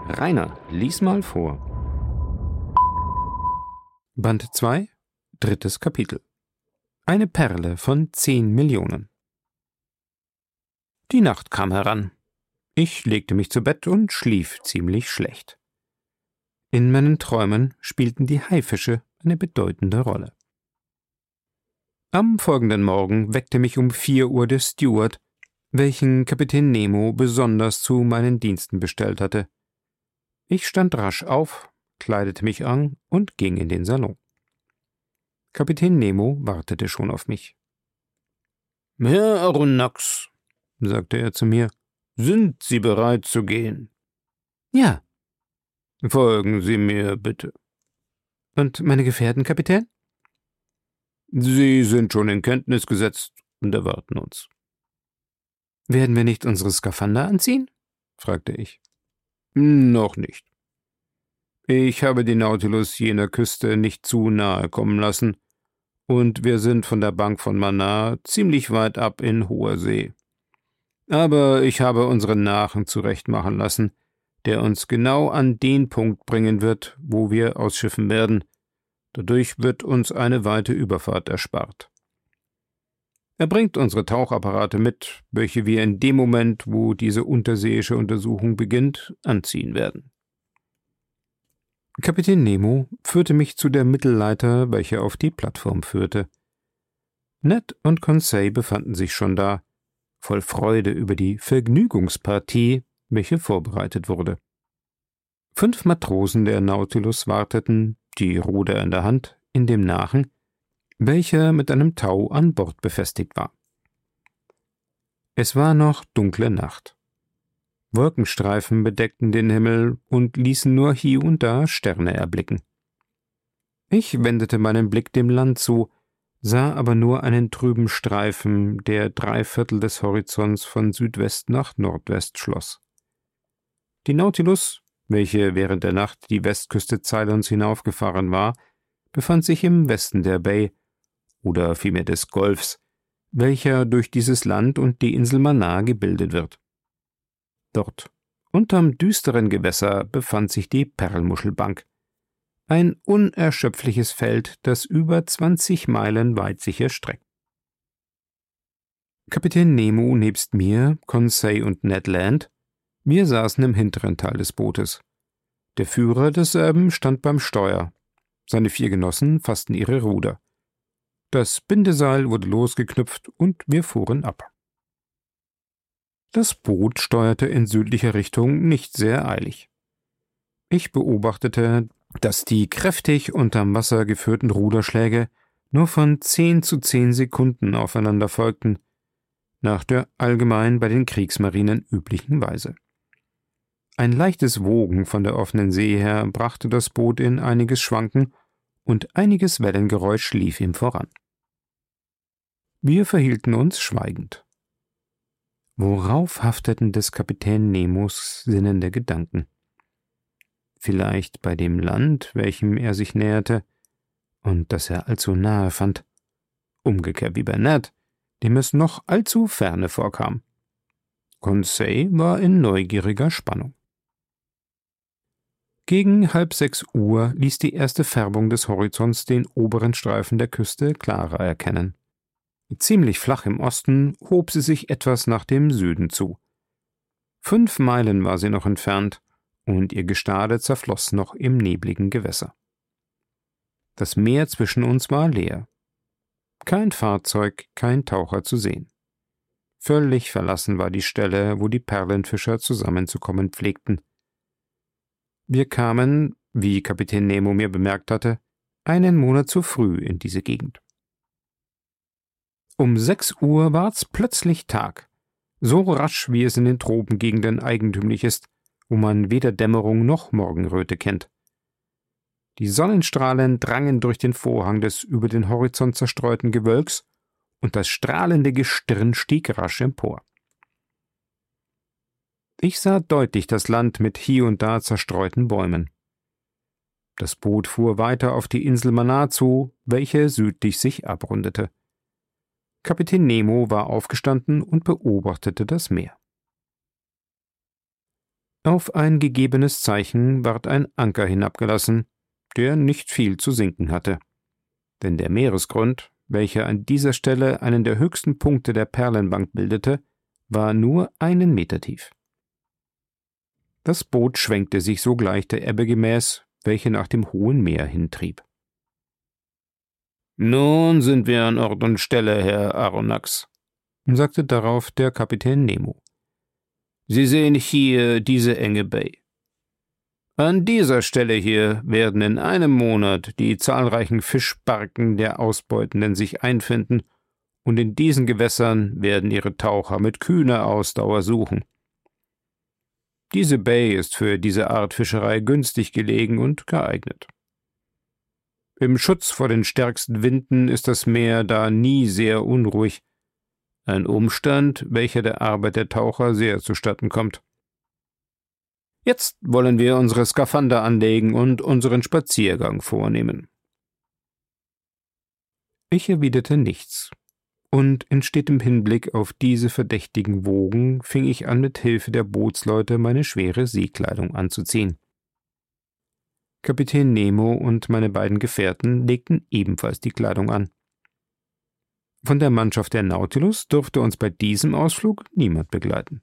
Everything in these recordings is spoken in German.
Rainer, lies mal vor. Band 2, 3. Kapitel. Eine Perle von 10 Millionen. Die Nacht kam heran. Ich legte mich zu Bett und schlief ziemlich schlecht. In meinen Träumen spielten die Haifische eine bedeutende Rolle. Am folgenden Morgen weckte mich um 4 Uhr der Steward, welchen Kapitän Nemo besonders zu meinen Diensten bestellt hatte. Ich stand rasch auf, kleidete mich an und ging in den Salon. Kapitän Nemo wartete schon auf mich. »Herr Aronnax«, sagte er zu mir, »sind Sie bereit zu gehen?« »Ja.« »Folgen Sie mir bitte.« »Und meine Gefährten, Kapitän?« »Sie sind schon in Kenntnis gesetzt und erwarten uns.« »Werden wir nicht unsere Skafander anziehen?« fragte ich. »Noch nicht. Ich habe die Nautilus jener Küste nicht zu nahe kommen lassen, und wir sind von der Bank von Mannar ziemlich weit ab in hoher See. Aber ich habe unseren Nachen zurechtmachen lassen, der uns genau an den Punkt bringen wird, wo wir ausschiffen werden. Dadurch wird uns eine weite Überfahrt erspart. Er bringt unsere Tauchapparate mit, welche wir in dem Moment, wo diese unterseeische Untersuchung beginnt, anziehen werden.« Kapitän Nemo führte mich zu der Mittelleiter, welche auf die Plattform führte. Ned und Conseil befanden sich schon da, voll Freude über die Vergnügungspartie, welche vorbereitet wurde. 5 Matrosen der Nautilus warteten, die Ruder in der Hand, in dem Nachen, welcher mit einem Tau an Bord befestigt war. Es war noch dunkle Nacht. Wolkenstreifen bedeckten den Himmel und ließen nur hier und da Sterne erblicken. Ich wendete meinen Blick dem Land zu, sah aber nur einen trüben Streifen, der 3/4 des Horizonts von Südwest nach Nordwest schloss. Die Nautilus, welche während der Nacht die Westküste Ceylons hinaufgefahren war, befand sich im Westen der Bay, oder vielmehr des Golfs, welcher durch dieses Land und die Insel Mannar gebildet wird. Dort, unterm düsteren Gewässer, befand sich die Perlmuschelbank, ein unerschöpfliches Feld, das über 20 Meilen weit sich erstreckt. Kapitän Nemo nebst mir, Conseil und Ned Land, wir saßen im hinteren Teil des Bootes. Der Führer desselben stand beim Steuer. Seine 4 Genossen fassten ihre Ruder. Das Bindeseil wurde losgeknüpft und wir fuhren ab. Das Boot steuerte in südlicher Richtung nicht sehr eilig. Ich beobachtete, dass die kräftig unterm Wasser geführten Ruderschläge nur von 10 zu 10 Sekunden aufeinander folgten, nach der allgemein bei den Kriegsmarinen üblichen Weise. Ein leichtes Wogen von der offenen See her brachte das Boot in einiges Schwanken, und einiges Wellengeräusch lief ihm voran. Wir verhielten uns schweigend. Worauf hafteten des Kapitän Nemos sinnende Gedanken? Vielleicht bei dem Land, welchem er sich näherte, und das er allzu nahe fand, umgekehrt wie bei Ned, dem es noch allzu ferne vorkam. Conseil war in neugieriger Spannung. Gegen 5:30 Uhr ließ die erste Färbung des Horizonts den oberen Streifen der Küste klarer erkennen. Ziemlich flach im Osten hob sie sich etwas nach dem Süden zu. 5 Meilen war sie noch entfernt, und ihr Gestade zerfloss noch im nebligen Gewässer. Das Meer zwischen uns war leer. Kein Fahrzeug, kein Taucher zu sehen. Völlig verlassen war die Stelle, wo die Perlenfischer zusammenzukommen pflegten. Wir kamen, wie Kapitän Nemo mir bemerkt hatte, einen Monat zu früh in diese Gegend. Um 6 Uhr ward's plötzlich Tag, so rasch, wie es in den Tropengegenden eigentümlich ist, wo man weder Dämmerung noch Morgenröte kennt. Die Sonnenstrahlen drangen durch den Vorhang des über den Horizont zerstreuten Gewölks, und das strahlende Gestirn stieg rasch empor. Ich sah deutlich das Land mit hier und da zerstreuten Bäumen. Das Boot fuhr weiter auf die Insel Mannar zu, welche südlich sich abrundete. Kapitän Nemo war aufgestanden und beobachtete das Meer. Auf ein gegebenes Zeichen ward ein Anker hinabgelassen, der nicht viel zu sinken hatte. Denn der Meeresgrund, welcher an dieser Stelle einen der höchsten Punkte der Perlenbank bildete, war nur 1 Meter tief. Das Boot schwenkte sich sogleich der Ebbe gemäß, welche nach dem hohen Meer hintrieb. »Nun sind wir an Ort und Stelle, Herr Aronnax«, sagte darauf der Kapitän Nemo. »Sie sehen hier diese enge Bai. An dieser Stelle hier werden in einem Monat die zahlreichen Fischbarken der Ausbeutenden sich einfinden, und in diesen Gewässern werden ihre Taucher mit kühner Ausdauer suchen. Diese Bai ist für diese Art Fischerei günstig gelegen und geeignet. Im Schutz vor den stärksten Winden ist das Meer da nie sehr unruhig, ein Umstand, welcher der Arbeit der Taucher sehr zustatten kommt. Jetzt wollen wir unsere Skafander anlegen und unseren Spaziergang vornehmen.« Ich erwiderte nichts, und in stetem Hinblick auf diese verdächtigen Wogen fing ich an, mit Hilfe der Bootsleute meine schwere Seekleidung anzuziehen. Kapitän Nemo und meine beiden Gefährten legten ebenfalls die Kleidung an. Von der Mannschaft der Nautilus durfte uns bei diesem Ausflug niemand begleiten.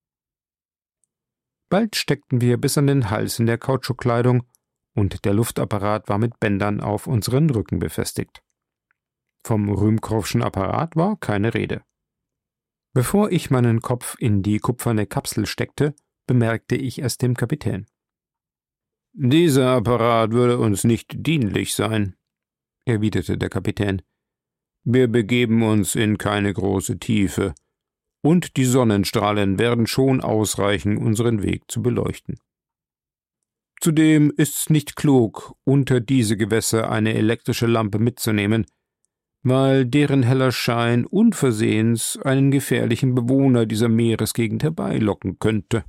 Bald steckten wir bis an den Hals in der Kautschukkleidung, und der Luftapparat war mit Bändern auf unseren Rücken befestigt. Vom Rühmcroftschen Apparat war keine Rede. Bevor ich meinen Kopf in die kupferne Kapsel steckte, bemerkte ich es dem Kapitän. »Dieser Apparat würde uns nicht dienlich sein«, erwiderte der Kapitän. »Wir begeben uns in keine große Tiefe, und die Sonnenstrahlen werden schon ausreichen, unseren Weg zu beleuchten. Zudem ist's nicht klug, unter diese Gewässer eine elektrische Lampe mitzunehmen, weil deren heller Schein unversehens einen gefährlichen Bewohner dieser Meeresgegend herbeilocken könnte.«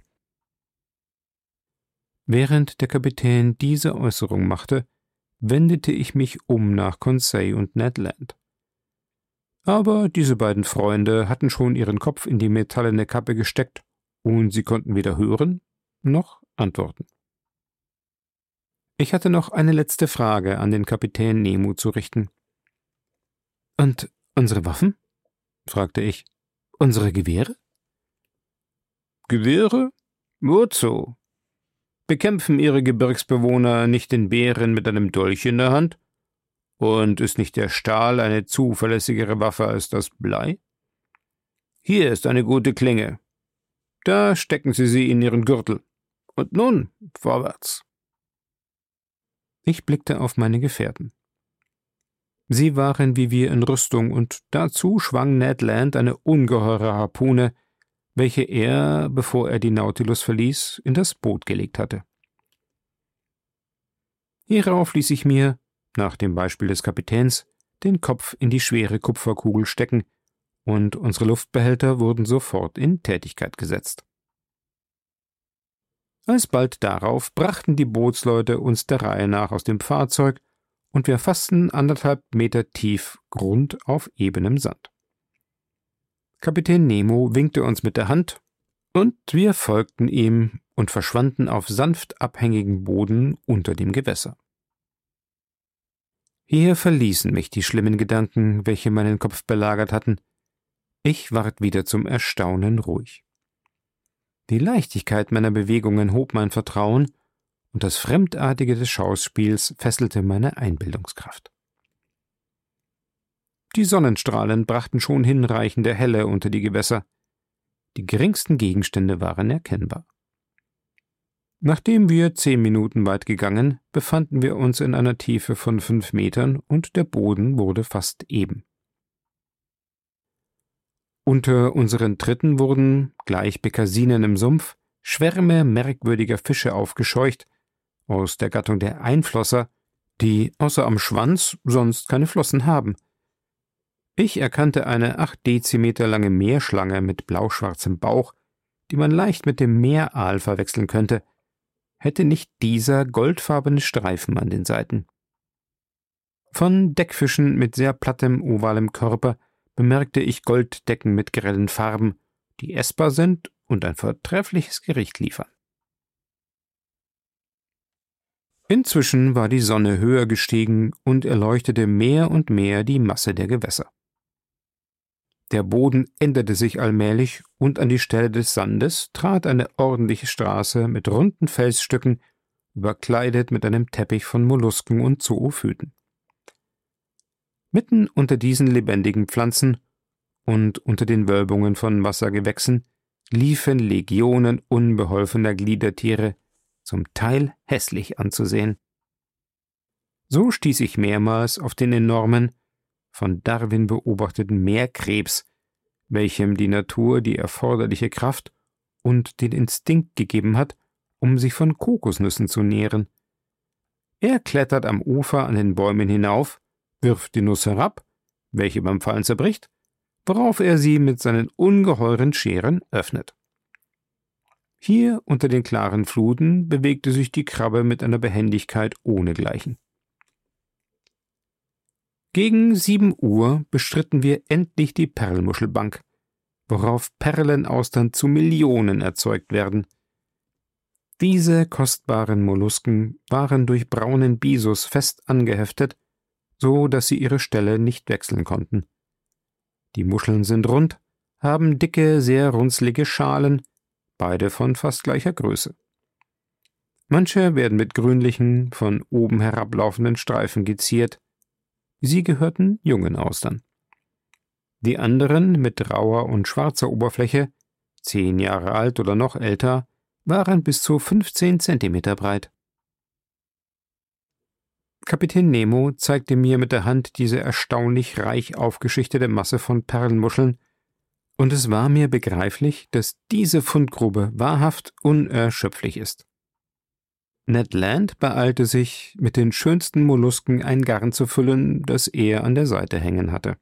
Während der Kapitän diese Äußerung machte, wendete ich mich um nach Conseil und Ned Land. Aber diese beiden Freunde hatten schon ihren Kopf in die metallene Kappe gesteckt, und sie konnten weder hören noch antworten. Ich hatte noch eine letzte Frage an den Kapitän Nemo zu richten. »Und unsere Waffen?« fragte ich. »Unsere Gewehre?« »Gewehre? Wozu? Bekämpfen Ihre Gebirgsbewohner nicht den Bären mit einem Dolch in der Hand? Und ist nicht der Stahl eine zuverlässigere Waffe als das Blei? Hier ist eine gute Klinge. Da stecken Sie in Ihren Gürtel. Und nun, vorwärts!« Ich blickte auf meine Gefährten. Sie waren wie wir in Rüstung, und dazu schwang Ned Land eine ungeheure Harpune, welche er, bevor er die Nautilus verließ, in das Boot gelegt hatte. Hierauf ließ ich mir, nach dem Beispiel des Kapitäns, den Kopf in die schwere Kupferkugel stecken, und unsere Luftbehälter wurden sofort in Tätigkeit gesetzt. Alsbald darauf brachten die Bootsleute uns der Reihe nach aus dem Fahrzeug, und wir fassten 1,5 Meter tief Grund auf ebenem Sand. Kapitän Nemo winkte uns mit der Hand, und wir folgten ihm und verschwanden auf sanft abhängigem Boden unter dem Gewässer. Hier verließen mich die schlimmen Gedanken, welche meinen Kopf belagert hatten. Ich ward wieder zum Erstaunen ruhig. Die Leichtigkeit meiner Bewegungen hob mein Vertrauen, und das Fremdartige des Schauspiels fesselte meine Einbildungskraft. Die Sonnenstrahlen brachten schon hinreichende Helle unter die Gewässer. Die geringsten Gegenstände waren erkennbar. Nachdem wir 10 Minuten weit gegangen, befanden wir uns in einer Tiefe von 5 Metern, und der Boden wurde fast eben. Unter unseren Tritten wurden, gleich Bekassinen im Sumpf, Schwärme merkwürdiger Fische aufgescheucht, aus der Gattung der Einflosser, die außer am Schwanz sonst keine Flossen haben. Ich erkannte eine 8 Dezimeter lange Meerschlange mit blauschwarzem Bauch, die man leicht mit dem Meeraal verwechseln könnte, hätte nicht dieser goldfarbene Streifen an den Seiten. Von Deckfischen mit sehr plattem, ovalem Körper bemerkte ich Golddecken mit grellen Farben, die essbar sind und ein vortreffliches Gericht liefern. Inzwischen war die Sonne höher gestiegen und erleuchtete mehr und mehr die Masse der Gewässer. Der Boden änderte sich allmählich und an die Stelle des Sandes trat eine ordentliche Straße mit runden Felsstücken, überkleidet mit einem Teppich von Mollusken und Zoophyten. Mitten unter diesen lebendigen Pflanzen und unter den Wölbungen von Wassergewächsen liefen Legionen unbeholfener Gliedertiere, zum Teil hässlich anzusehen. So stieß ich mehrmals auf den enormen, von Darwin beobachteten Meerkrebs, welchem die Natur die erforderliche Kraft und den Instinkt gegeben hat, um sich von Kokosnüssen zu nähren. Er klettert am Ufer an den Bäumen hinauf, wirft die Nuss herab, welche beim Fallen zerbricht, worauf er sie mit seinen ungeheuren Scheren öffnet. Hier unter den klaren Fluten bewegte sich die Krabbe mit einer Behendigkeit ohnegleichen. Gegen 7 Uhr bestritten wir endlich die Perlmuschelbank, worauf Perlenaustern zu Millionen erzeugt werden. Diese kostbaren Mollusken waren durch braunen Bisus fest angeheftet, so dass sie ihre Stelle nicht wechseln konnten. Die Muscheln sind rund, haben dicke, sehr runzlige Schalen, beide von fast gleicher Größe. Manche werden mit grünlichen, von oben herablaufenden Streifen geziert. Sie gehörten jungen Austern. Die anderen mit rauer und schwarzer Oberfläche, 10 Jahre alt oder noch älter, waren bis zu 15 Zentimeter breit. Kapitän Nemo zeigte mir mit der Hand diese erstaunlich reich aufgeschichtete Masse von Perlmuscheln, und es war mir begreiflich, dass diese Fundgrube wahrhaft unerschöpflich ist. Ned Land beeilte sich, mit den schönsten Mollusken ein Garn zu füllen, das er an der Seite hängen hatte.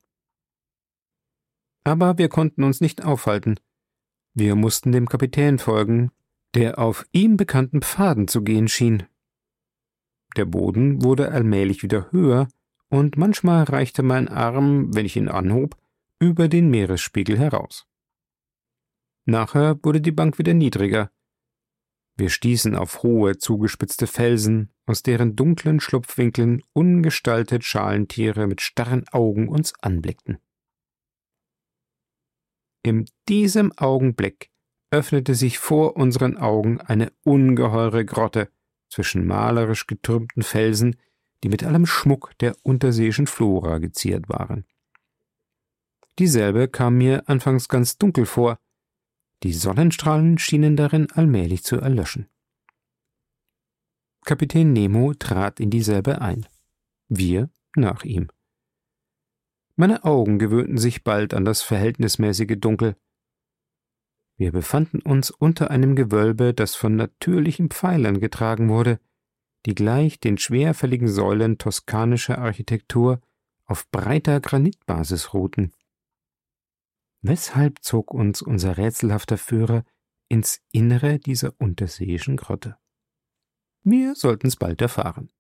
Aber wir konnten uns nicht aufhalten. Wir mussten dem Kapitän folgen, der auf ihm bekannten Pfaden zu gehen schien. Der Boden wurde allmählich wieder höher, und manchmal reichte mein Arm, wenn ich ihn anhob, über den Meeresspiegel heraus. Nachher wurde die Bank wieder niedriger. Wir stießen auf hohe, zugespitzte Felsen, aus deren dunklen Schlupfwinkeln ungestaltet Schalentiere mit starren Augen uns anblickten. In diesem Augenblick öffnete sich vor unseren Augen eine ungeheure Grotte zwischen malerisch getürmten Felsen, die mit allem Schmuck der unterseeischen Flora geziert waren. Dieselbe kam mir anfangs ganz dunkel vor, die Sonnenstrahlen schienen darin allmählich zu erlöschen. Kapitän Nemo trat in dieselbe ein, wir nach ihm. Meine Augen gewöhnten sich bald an das verhältnismäßige Dunkel. Wir befanden uns unter einem Gewölbe, das von natürlichen Pfeilern getragen wurde, die gleich den schwerfälligen Säulen toskanischer Architektur auf breiter Granitbasis ruhten. Weshalb zog uns unser rätselhafter Führer ins Innere dieser unterseeischen Grotte? Wir sollten's bald erfahren.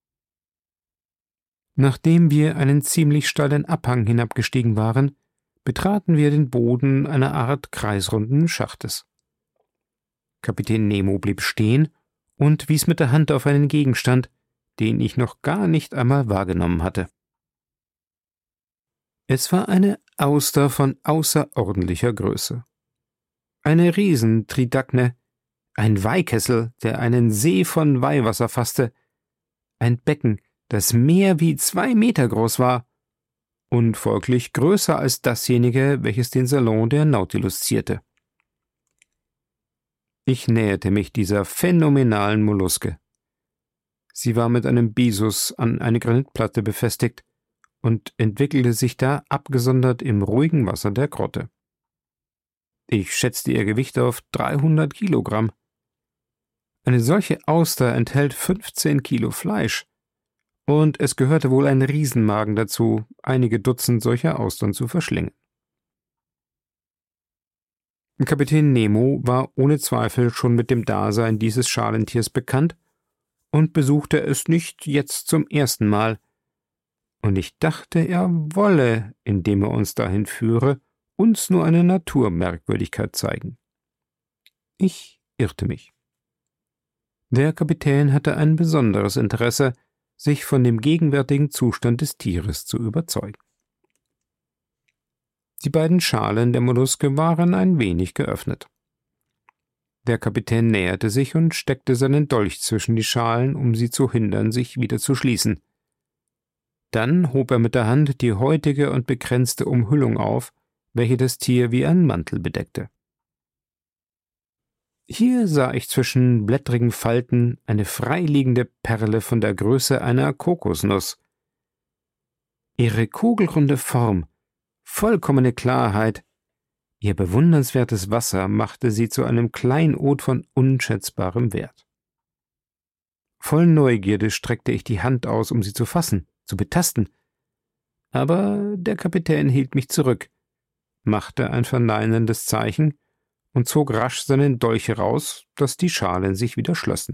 Nachdem wir einen ziemlich steilen Abhang hinabgestiegen waren, betraten wir den Boden einer Art kreisrunden Schachtes. Kapitän Nemo blieb stehen und wies mit der Hand auf einen Gegenstand, den ich noch gar nicht einmal wahrgenommen hatte. Es war eine Auster von außerordentlicher Größe. Eine Riesentridakne, ein Weihkessel, der einen See von Weihwasser fasste, ein Becken, das mehr wie 2 Meter groß war und folglich größer als dasjenige, welches den Salon der Nautilus zierte. Ich näherte mich dieser phänomenalen Molluske. Sie war mit einem Bisus an eine Granitplatte befestigt und entwickelte sich da abgesondert im ruhigen Wasser der Grotte. Ich schätzte ihr Gewicht auf 300 Kilogramm. Eine solche Auster enthält 15 Kilo Fleisch, und es gehörte wohl ein Riesenmagen dazu, einige Dutzend solcher Austern zu verschlingen. Kapitän Nemo war ohne Zweifel schon mit dem Dasein dieses Schalentiers bekannt und besuchte es nicht jetzt zum ersten Mal, und ich dachte, er wolle, indem er uns dahin führe, uns nur eine Naturmerkwürdigkeit zeigen. Ich irrte mich. Der Kapitän hatte ein besonderes Interesse, sich von dem gegenwärtigen Zustand des Tieres zu überzeugen. Die beiden Schalen der Molluske waren ein wenig geöffnet. Der Kapitän näherte sich und steckte seinen Dolch zwischen die Schalen, um sie zu hindern, sich wieder zu schließen. Dann hob er mit der Hand die häutige und begrenzte Umhüllung auf, welche das Tier wie ein Mantel bedeckte. Hier sah ich zwischen blättrigen Falten eine freiliegende Perle von der Größe einer Kokosnuss. Ihre kugelrunde Form, vollkommene Klarheit, ihr bewundernswertes Wasser machte sie zu einem Kleinod von unschätzbarem Wert. Voll Neugierde streckte ich die Hand aus, um sie zu fassen, zu betasten. Aber der Kapitän hielt mich zurück, machte ein verneinendes Zeichen und zog rasch seinen Dolch heraus, dass die Schalen sich wieder schlossen.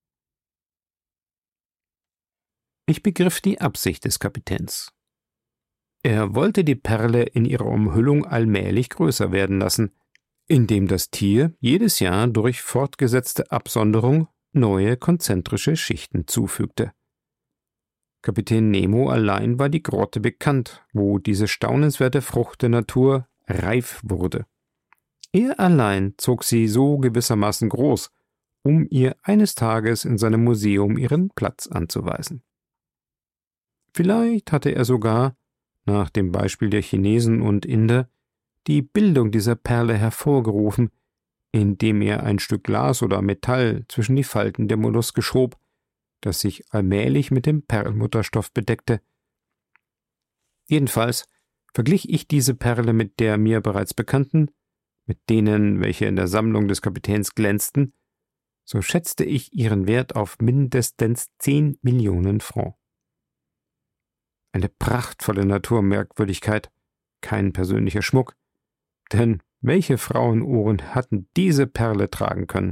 Ich begriff die Absicht des Kapitäns. Er wollte die Perle in ihrer Umhüllung allmählich größer werden lassen, indem das Tier jedes Jahr durch fortgesetzte Absonderung neue konzentrische Schichten zufügte. Kapitän Nemo allein war die Grotte bekannt, wo diese staunenswerte Frucht der Natur reif wurde. Er allein zog sie so gewissermaßen groß, um ihr eines Tages in seinem Museum ihren Platz anzuweisen. Vielleicht hatte er sogar, nach dem Beispiel der Chinesen und Inder, die Bildung dieser Perle hervorgerufen, indem er ein Stück Glas oder Metall zwischen die Falten der Molluske schob, das sich allmählich mit dem Perlmutterstoff bedeckte. Jedenfalls verglich ich diese Perle mit der mir bereits bekannten, mit denen, welche in der Sammlung des Kapitäns glänzten, so schätzte ich ihren Wert auf mindestens 10 Millionen Francs. Eine prachtvolle Naturmerkwürdigkeit, kein persönlicher Schmuck, denn welche Frauenohren hatten diese Perle tragen können?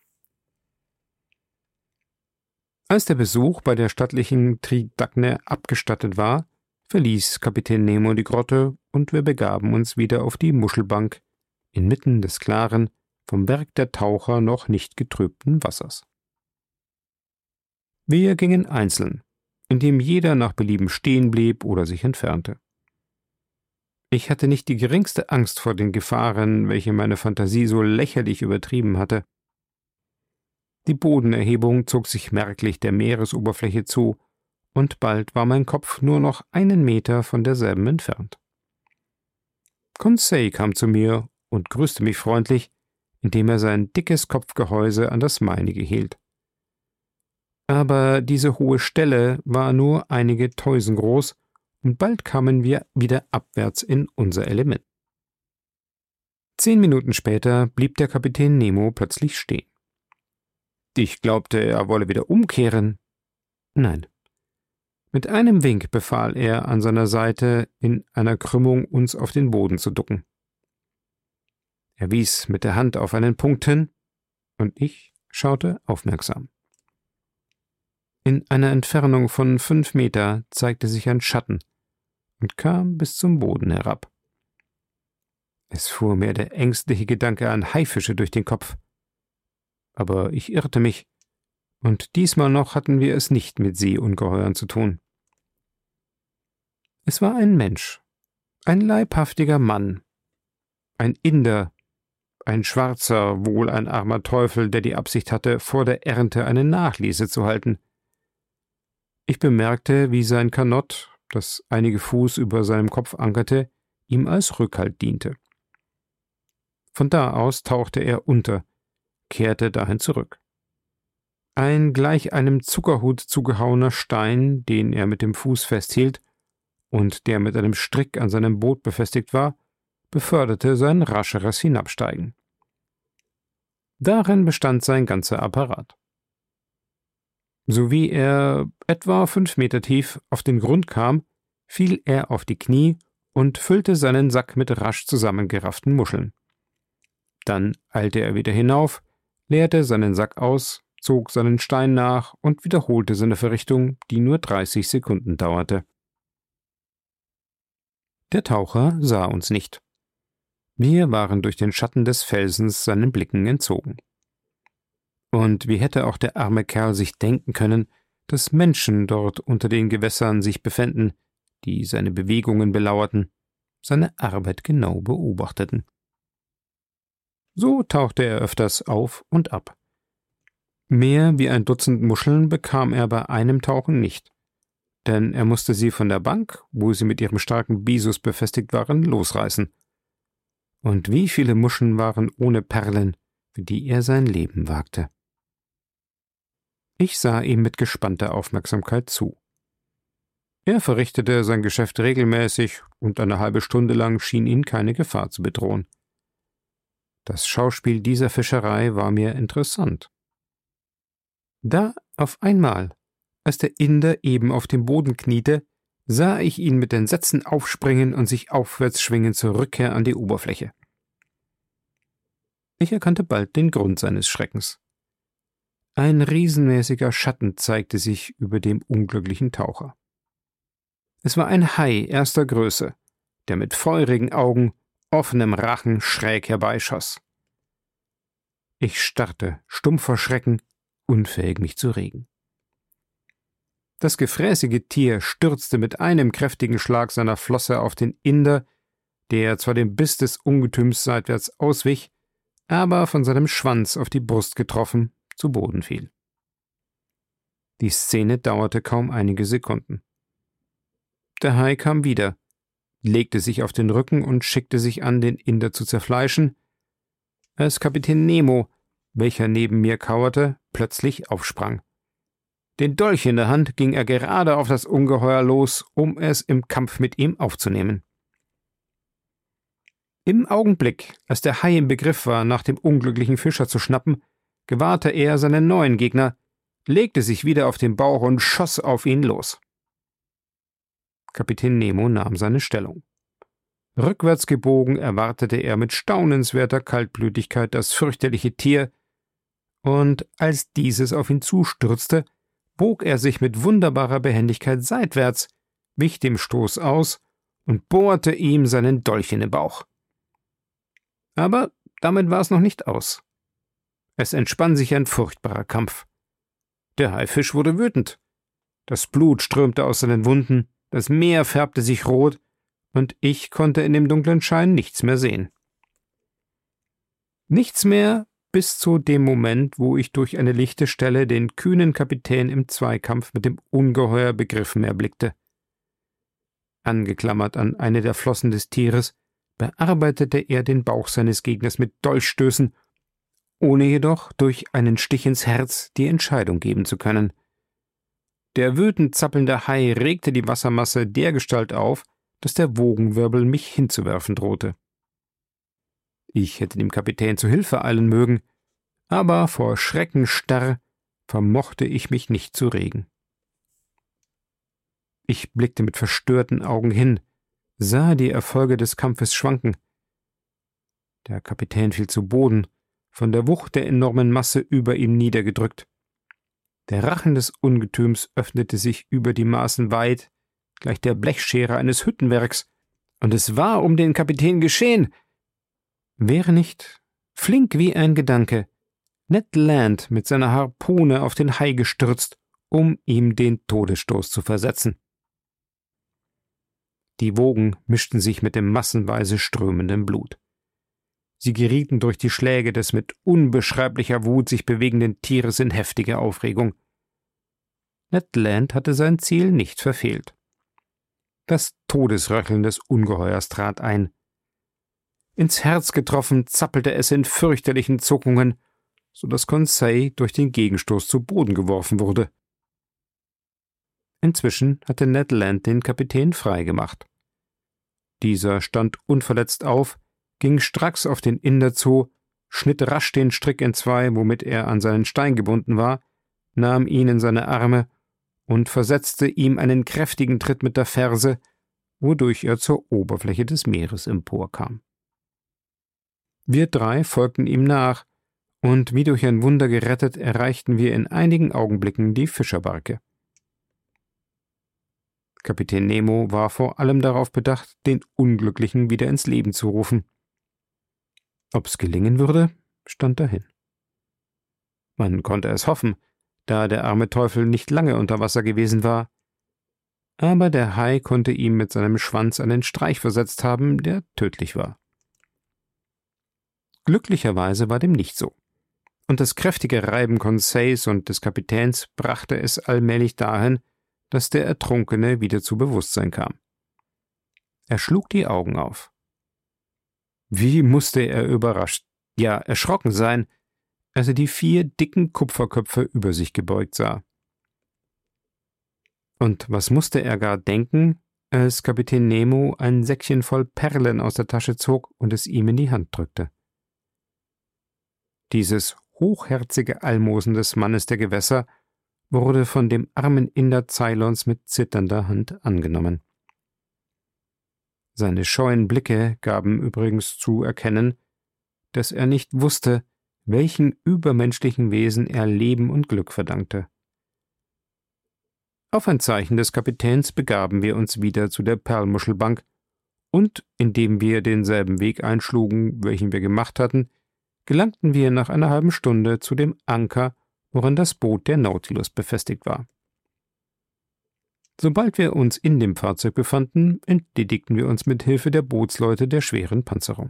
Als der Besuch bei der stattlichen Tridacne abgestattet war, verließ Kapitän Nemo die Grotte und wir begaben uns wieder auf die Muschelbank inmitten des klaren, vom Werk der Taucher noch nicht getrübten Wassers. Wir gingen einzeln, indem jeder nach Belieben stehen blieb oder sich entfernte. Ich hatte nicht die geringste Angst vor den Gefahren, welche meine Fantasie so lächerlich übertrieben hatte. Die Bodenerhebung zog sich merklich der Meeresoberfläche zu, und bald war mein Kopf nur noch 1 Meter von derselben entfernt. Conseil kam zu mir und grüßte mich freundlich, indem er sein dickes Kopfgehäuse an das meinige hielt. Aber diese hohe Stelle war nur einige Toisen groß, und bald kamen wir wieder abwärts in unser Element. 10 Minuten später blieb der Kapitän Nemo plötzlich stehen. Ich glaubte, er wolle wieder umkehren. Nein. Mit einem Wink befahl er an seiner Seite in einer Krümmung, uns auf den Boden zu ducken. Er wies mit der Hand auf einen Punkt hin, und ich schaute aufmerksam. In einer Entfernung von 5 Meter zeigte sich ein Schatten und kam bis zum Boden herab. Es fuhr mir der ängstliche Gedanke an Haifische durch den Kopf. Aber ich irrte mich, und diesmal noch hatten wir es nicht mit Seeungeheuern zu tun. Es war ein Mensch, ein leibhaftiger Mann, ein Inder, ein Schwarzer, wohl ein armer Teufel, der die Absicht hatte, vor der Ernte eine Nachlese zu halten. Ich bemerkte, wie sein Kanott, das einige Fuß über seinem Kopf ankerte, ihm als Rückhalt diente. Von da aus tauchte er unter, kehrte dahin zurück. Ein gleich einem Zuckerhut zugehauener Stein, den er mit dem Fuß festhielt und der mit einem Strick an seinem Boot befestigt war, beförderte sein rascheres Hinabsteigen. Darin bestand sein ganzer Apparat. Sowie er etwa 5 Meter tief auf den Grund kam, fiel er auf die Knie und füllte seinen Sack mit rasch zusammengerafften Muscheln. Dann eilte er wieder hinauf, leerte seinen Sack aus, zog seinen Stein nach und wiederholte seine Verrichtung, die nur 30 Sekunden dauerte. Der Taucher sah uns nicht. Wir waren durch den Schatten des Felsens seinen Blicken entzogen. Und wie hätte auch der arme Kerl sich denken können, dass Menschen dort unter den Gewässern sich befänden, die seine Bewegungen belauerten, seine Arbeit genau beobachteten. So tauchte er öfters auf und ab. Mehr wie ein Dutzend Muscheln bekam er bei einem Tauchen nicht, denn er musste sie von der Bank, wo sie mit ihrem starken Bisus befestigt waren, losreißen. Und wie viele Muscheln waren ohne Perlen, für die er sein Leben wagte. Ich sah ihm mit gespannter Aufmerksamkeit zu. Er verrichtete sein Geschäft regelmäßig und eine halbe Stunde lang schien ihn keine Gefahr zu bedrohen. Das Schauspiel dieser Fischerei war mir interessant. Da auf einmal, als der Inder eben auf dem Boden kniete, sah ich ihn mit den Sätzen aufspringen und sich aufwärts schwingen zur Rückkehr an die Oberfläche. Ich erkannte bald den Grund seines Schreckens. Ein riesenmäßiger Schatten zeigte sich über dem unglücklichen Taucher. Es war ein Hai erster Größe, der mit feurigen Augen, offenem Rachen schräg herbeischoss. Ich starrte, stumm vor Schrecken, unfähig mich zu regen. Das gefräßige Tier stürzte mit einem kräftigen Schlag seiner Flosse auf den Inder, der zwar dem Biss des Ungetüms seitwärts auswich, aber von seinem Schwanz auf die Brust getroffen zu Boden fiel. Die Szene dauerte kaum einige Sekunden. Der Hai kam wieder, legte sich auf den Rücken und schickte sich an, den Inder zu zerfleischen, als Kapitän Nemo, welcher neben mir kauerte, plötzlich aufsprang. Den Dolch in der Hand ging er gerade auf das Ungeheuer los, um es im Kampf mit ihm aufzunehmen. Im Augenblick, als der Hai im Begriff war, nach dem unglücklichen Fischer zu schnappen, gewahrte er seinen neuen Gegner, legte sich wieder auf den Bauch und schoss auf ihn los. Kapitän Nemo nahm seine Stellung. Rückwärts gebogen erwartete er mit staunenswerter Kaltblütigkeit das fürchterliche Tier, und als dieses auf ihn zustürzte, bog er sich mit wunderbarer Behendigkeit seitwärts, wich dem Stoß aus und bohrte ihm seinen Dolch in den Bauch. Aber damit war es noch nicht aus. Es entspann sich ein furchtbarer Kampf. Der Haifisch wurde wütend. Das Blut strömte aus seinen Wunden, das Meer färbte sich rot, und ich konnte in dem dunklen Schein nichts mehr sehen. Nichts mehr bis zu dem Moment, wo ich durch eine lichte Stelle den kühnen Kapitän im Zweikampf mit dem Ungeheuer begriffen erblickte. Angeklammert an eine der Flossen des Tieres, bearbeitete er den Bauch seines Gegners mit Dolchstößen, ohne jedoch durch einen Stich ins Herz die Entscheidung geben zu können. Der wütend zappelnde Hai regte die Wassermasse dergestalt auf, dass der Wogenwirbel mich hinzuwerfen drohte. Ich hätte dem Kapitän zu Hilfe eilen mögen, aber vor Schrecken starr vermochte ich mich nicht zu regen. Ich blickte mit verstörten Augen hin, sah die Erfolge des Kampfes schwanken. Der Kapitän fiel zu Boden, von der Wucht der enormen Masse über ihm niedergedrückt. Der Rachen des Ungetüms öffnete sich über die Maßen weit, gleich der Blechschere eines Hüttenwerks, und es war um den Kapitän geschehen. Wäre nicht, flink wie ein Gedanke, Ned Land mit seiner Harpune auf den Hai gestürzt, um ihm den Todesstoß zu versetzen. Die Wogen mischten sich mit dem massenweise strömenden Blut. Sie gerieten durch die Schläge des mit unbeschreiblicher Wut sich bewegenden Tieres in heftige Aufregung. Ned Land hatte sein Ziel nicht verfehlt. Das Todesröcheln des Ungeheuers trat ein. Ins Herz getroffen zappelte es in fürchterlichen Zuckungen, so dass Conseil durch den Gegenstoß zu Boden geworfen wurde. Inzwischen hatte Ned Land den Kapitän freigemacht. Dieser stand unverletzt auf, ging stracks auf den Inder zu, schnitt rasch den Strick entzwei, womit er an seinen Stein gebunden war, nahm ihn in seine Arme und versetzte ihm einen kräftigen Tritt mit der Ferse, wodurch er zur Oberfläche des Meeres emporkam. Wir drei folgten ihm nach, und wie durch ein Wunder gerettet, erreichten wir in einigen Augenblicken die Fischerbarke. Kapitän Nemo war vor allem darauf bedacht, den Unglücklichen wieder ins Leben zu rufen. Ob's gelingen würde, stand dahin. Man konnte es hoffen, da der arme Teufel nicht lange unter Wasser gewesen war. Aber der Hai konnte ihm mit seinem Schwanz einen Streich versetzt haben, der tödlich war. Glücklicherweise war dem nicht so, und das kräftige Reiben Conseils und des Kapitäns brachte es allmählich dahin, dass der Ertrunkene wieder zu Bewusstsein kam. Er schlug die Augen auf. Wie musste er überrascht, ja erschrocken sein, als er die 4 dicken Kupferköpfe über sich gebeugt sah. Und was musste er gar denken, als Kapitän Nemo ein Säckchen voll Perlen aus der Tasche zog und es ihm in die Hand drückte? Dieses hochherzige Almosen des Mannes der Gewässer wurde von dem armen Inder Ceylons mit zitternder Hand angenommen. Seine scheuen Blicke gaben übrigens zu erkennen, dass er nicht wusste, welchen übermenschlichen Wesen er Leben und Glück verdankte. Auf ein Zeichen des Kapitäns begaben wir uns wieder zu der Perlmuschelbank, und indem wir denselben Weg einschlugen, welchen wir gemacht hatten, gelangten wir nach einer halben Stunde zu dem Anker, woran das Boot der Nautilus befestigt war. Sobald wir uns in dem Fahrzeug befanden, entledigten wir uns mit Hilfe der Bootsleute der schweren Panzerung.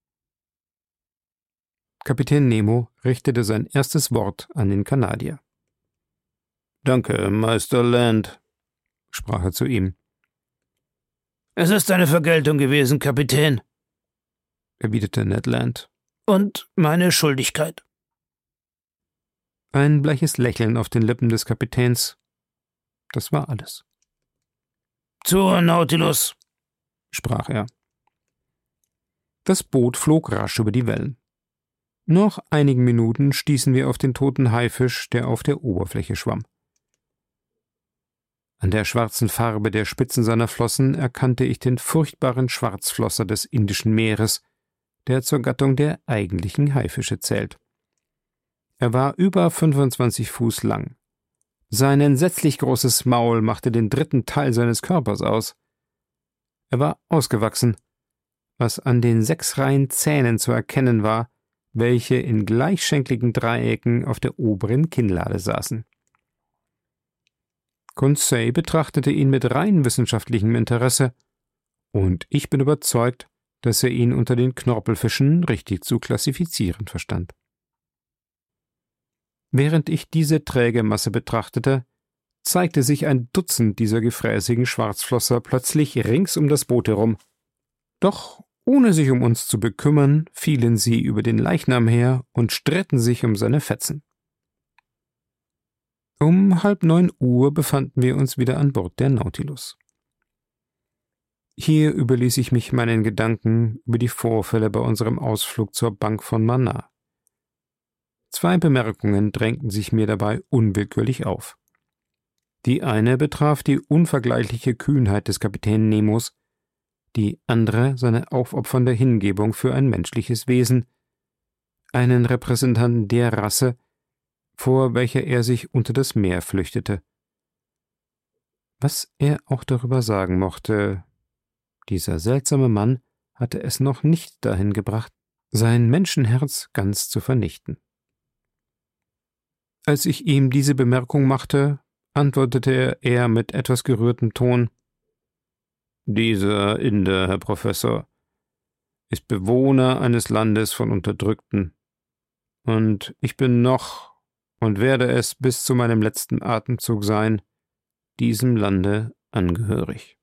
Kapitän Nemo richtete sein erstes Wort an den Kanadier. »Danke, Meister Land«, sprach er zu ihm. »Es ist eine Vergeltung gewesen, Kapitän«, erwiderte Ned Land. »Und meine Schuldigkeit.« Ein bleiches Lächeln auf den Lippen des Kapitäns. Das war alles. »Zur Nautilus«, sprach er. Das Boot flog rasch über die Wellen. Nach einigen Minuten stießen wir auf den toten Haifisch, der auf der Oberfläche schwamm. An der schwarzen Farbe der Spitzen seiner Flossen erkannte ich den furchtbaren Schwarzflosser des Indischen Meeres, der zur Gattung der eigentlichen Haifische zählt. Er war über 25 Fuß lang. Sein entsetzlich großes Maul machte den 3. Teil seines Körpers aus. Er war ausgewachsen, was an den 6 Reihen Zähnen zu erkennen war, welche in gleichschenkligen Dreiecken auf der oberen Kinnlade saßen. Conseil betrachtete ihn mit rein wissenschaftlichem Interesse, und ich bin überzeugt, dass er ihn unter den Knorpelfischen richtig zu klassifizieren verstand. Während ich diese träge Masse betrachtete, zeigte sich ein Dutzend dieser gefräßigen Schwarzflosser plötzlich rings um das Boot herum. Doch ohne sich um uns zu bekümmern, fielen sie über den Leichnam her und stritten sich um seine Fetzen. Um 8:30 Uhr befanden wir uns wieder an Bord der Nautilus. Hier überließ ich mich meinen Gedanken über die Vorfälle bei unserem Ausflug zur Bank von Mannar. 2 Bemerkungen drängten sich mir dabei unwillkürlich auf. Die eine betraf die unvergleichliche Kühnheit des Kapitän Nemos, die andere seine aufopfernde Hingebung für ein menschliches Wesen, einen Repräsentanten der Rasse, vor welcher er sich unter das Meer flüchtete. Was er auch darüber sagen mochte, dieser seltsame Mann hatte es noch nicht dahin gebracht, sein Menschenherz ganz zu vernichten. Als ich ihm diese Bemerkung machte, antwortete er mit etwas gerührtem Ton: »Dieser Inder, Herr Professor, ist Bewohner eines Landes von Unterdrückten, und ich bin noch und werde es bis zu meinem letzten Atemzug sein, diesem Lande angehörig.«